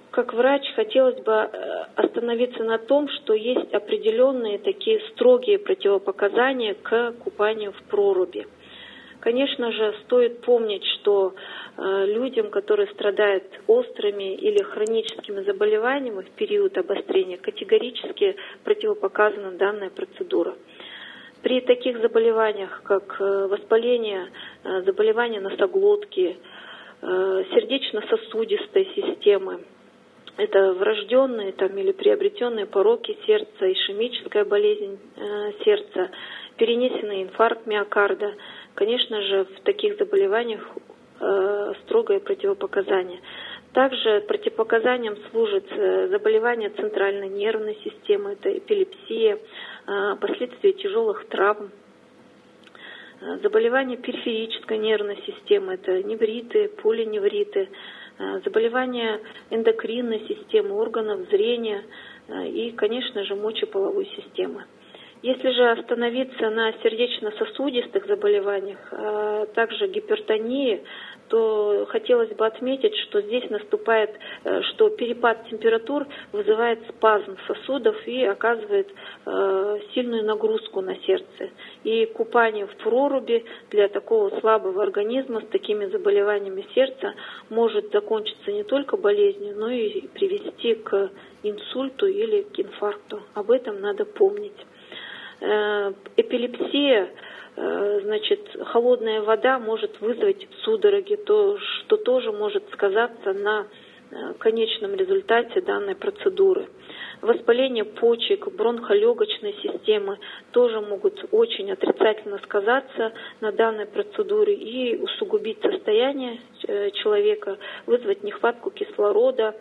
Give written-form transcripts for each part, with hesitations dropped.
как врач хотелось бы остановиться на том, что есть определенные такие строгие противопоказания к купанию в проруби. Конечно же, стоит помнить, что людям, которые страдают острыми или хроническими заболеваниями в период обострения, категорически противопоказана данная процедура. При таких заболеваниях, как воспаление, заболевания носоглотки, сердечно-сосудистой системы, это врожденные или приобретенные пороки сердца, ишемическая болезнь сердца, перенесенный инфаркт миокарда. Конечно же, в таких заболеваниях строгое противопоказание. Также противопоказанием служат заболевания центральной нервной системы, это эпилепсия, последствия тяжелых травм, заболевания периферической нервной системы, это невриты, полиневриты, заболевания эндокринной системы, органов зрения и, конечно же, мочеполовой системы. Если же остановиться на сердечно-сосудистых заболеваниях, а также гипертонии, то хотелось бы отметить, что здесь наступает, что перепад температур вызывает спазм сосудов и оказывает сильную нагрузку на сердце. И купание в проруби для такого слабого организма с такими заболеваниями сердца может закончиться не только болезнью, но и привести к инсульту или к инфаркту. Об этом надо помнить. Эпилепсия, значит, холодная вода может вызвать судороги, что тоже может сказаться на конечном результате данной процедуры. Воспаление почек, бронхолегочной системы тоже могут очень отрицательно сказаться на данной процедуре и усугубить состояние человека, вызвать нехватку кислорода.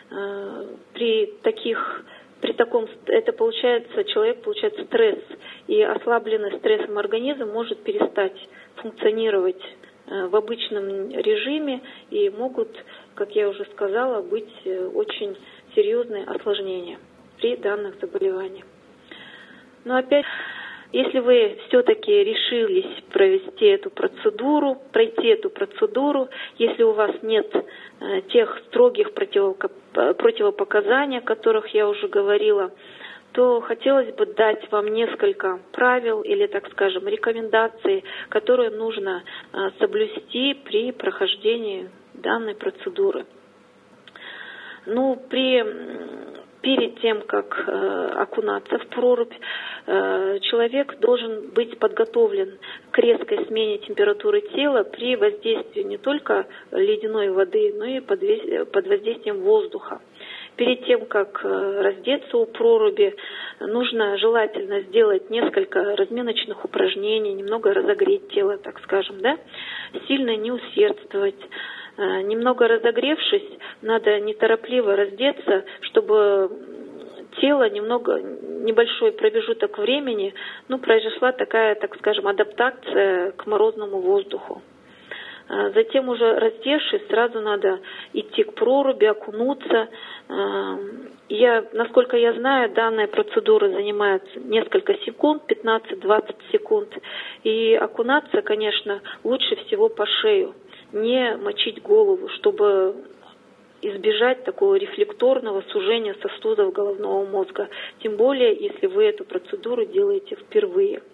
При таком человек получает стресс, и ослабленный стрессом организм может перестать функционировать в обычном режиме, и могут, как я уже сказала, быть очень серьезные осложнения при данных заболеваниях. Но опять, если вы все-таки решились пройти эту процедуру, если у вас нет тех строгих противопоказаний, о которых я уже говорила, то хотелось бы дать вам несколько правил или, так скажем, рекомендаций, которые нужно соблюсти при прохождении данной процедуры. Перед тем, как окунаться в прорубь, человек должен быть подготовлен к резкой смене температуры тела при воздействии не только ледяной воды, но и под воздействием воздуха. Перед тем, как раздеться у проруби, нужно желательно сделать несколько разминочных упражнений, немного разогреть тело, так скажем, сильно не усердствовать. Немного разогревшись, надо неторопливо раздеться, чтобы тело небольшой промежуток времени, произошла такая, так скажем, адаптация к морозному воздуху. Затем уже раздевшись, сразу надо идти к проруби, окунуться. Насколько я знаю, данная процедура занимает несколько секунд, 15-20 секунд. И окунаться, конечно, лучше всего по шею, не мочить голову, чтобы избежать такого рефлекторного сужения сосудов головного мозга. Тем более, если вы эту процедуру делаете впервые.